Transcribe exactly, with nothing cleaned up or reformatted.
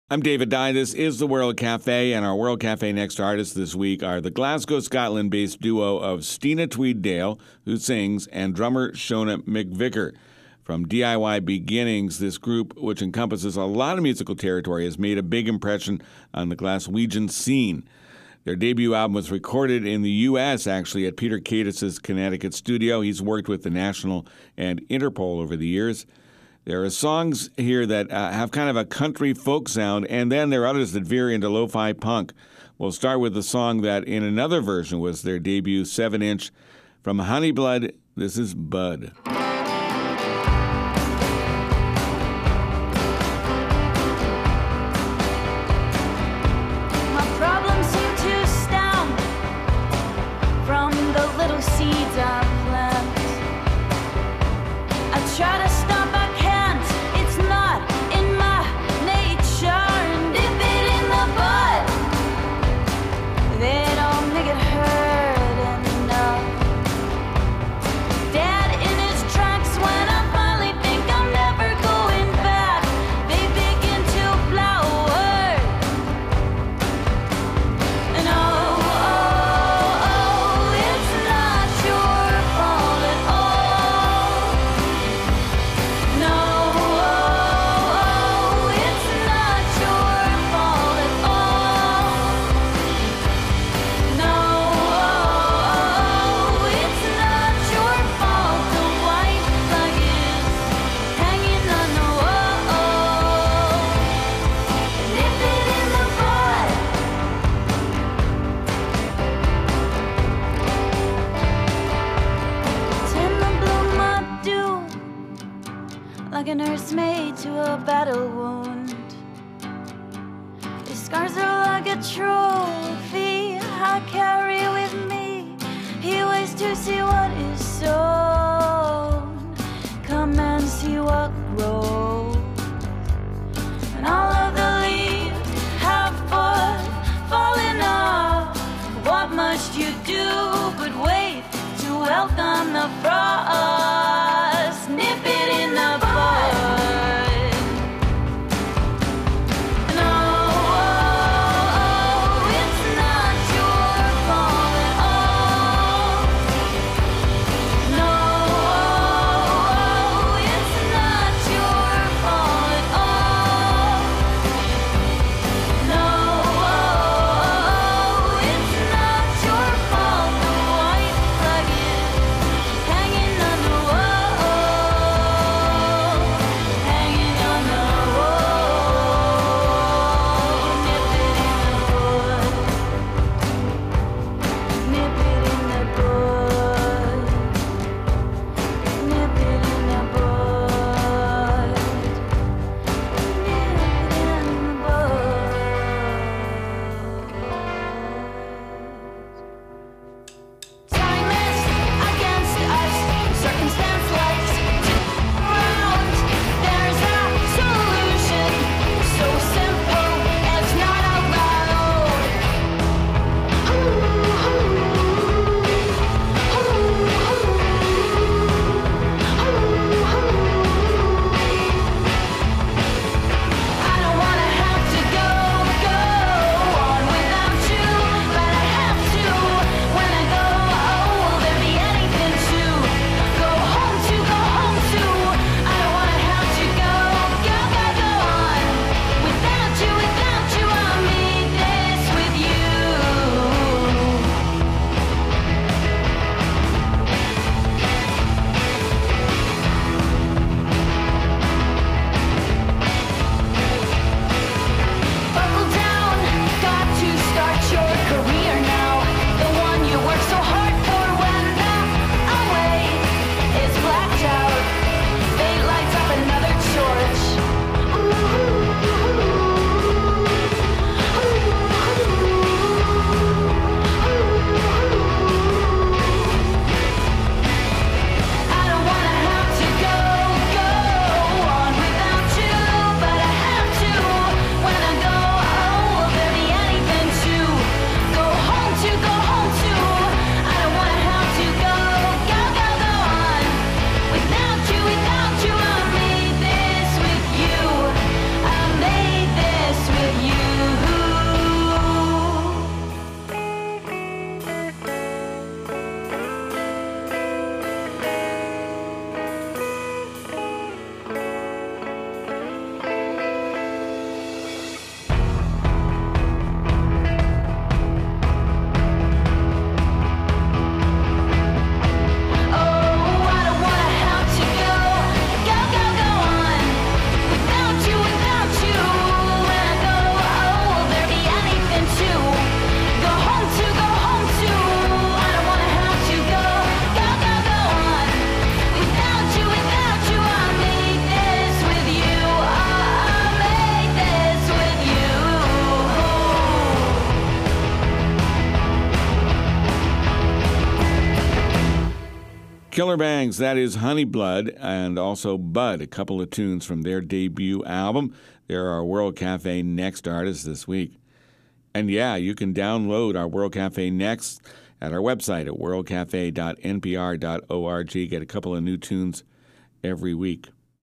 I'm David Dye. This is the World Cafe, and our World Cafe Next artists this week are the Glasgow, Scotland-based duo of Stina Tweeddale, who sings, and drummer Shona McVicker. From D I Y beginnings, this group, which encompasses a lot of musical territory, has made a big impression on the Glaswegian scene. Their debut album was recorded in the U S, actually, at Peter Cadis's Connecticut studio. He's worked with the National and Interpol over the years. There are songs here that uh, have kind of a country folk sound, and then there are others that veer into lo-fi punk. We'll start with the song that, in another version, was their debut seven inch. From Honeyblood, this is Bud. My problems seem to stem from the little seeds I plant. I try to stop. Like a nurse made to a battle wound. The scars are like a trophy I carry with me. He waits to see what is sown. Come and see what grows. And all of the leaves have but fallen off. What must you do but wait to welcome the frost? Nip it in the bud. Hanging Killer Bangs, that is Honey Blood, and also Bud, a couple of tunes from their debut album. They're our World Cafe Next artists this week. And yeah, you can download our World Cafe Next at our website at world cafe dot n p r dot org. Get a couple of new tunes every week.